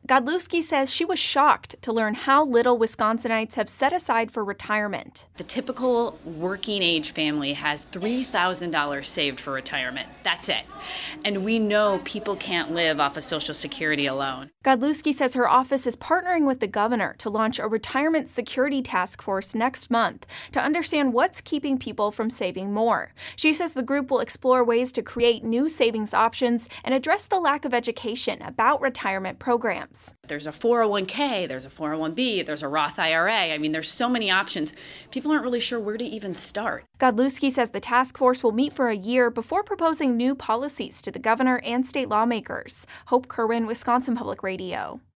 Godlewski says she was shocked to learn how little Wisconsinites have set aside for retirement. The typical working age family has $3,000 saved for retirement. That's it. And we know people can't live off of Social Security alone. Godlewski says her office is partnering with the governor to launch a retirement security task force next month to understand what's keeping people from saving more. She says the group will explore ways to create new savings options and address the lack of education about retirement programs. There's a 401k, there's a 401b, there's a Roth IRA. I mean, there's so many options. People aren't really sure where to even start. Godlewski says the task force will meet for a year before proposing new policies to the governor and state lawmakers. Hope Kerwin, Wisconsin Public Radio.